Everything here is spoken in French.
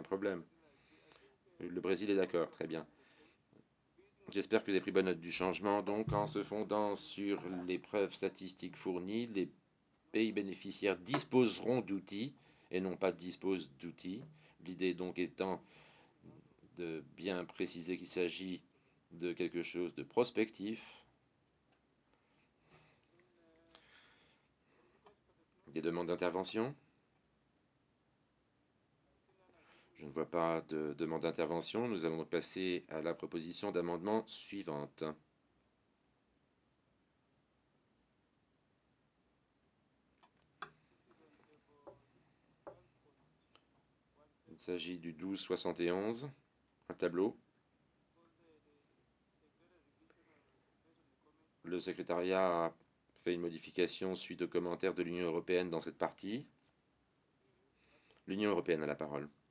problème. Le Brésil est d'accord, très bien. J'espère que vous avez pris bonne note du changement. Donc, en se fondant sur les preuves statistiques fournies, les pays bénéficiaires disposeront d'outils et non pas disposent d'outils. L'idée donc étant de bien préciser qu'il s'agit de quelque chose de prospectif. Des demandes d'intervention? Je ne vois pas de demande d'intervention. Nous allons donc passer à la proposition d'amendement suivante. Il s'agit du 1271, un tableau. Le secrétariat a fait une modification suite aux commentaires de l'Union européenne dans cette partie. L'Union européenne a la parole.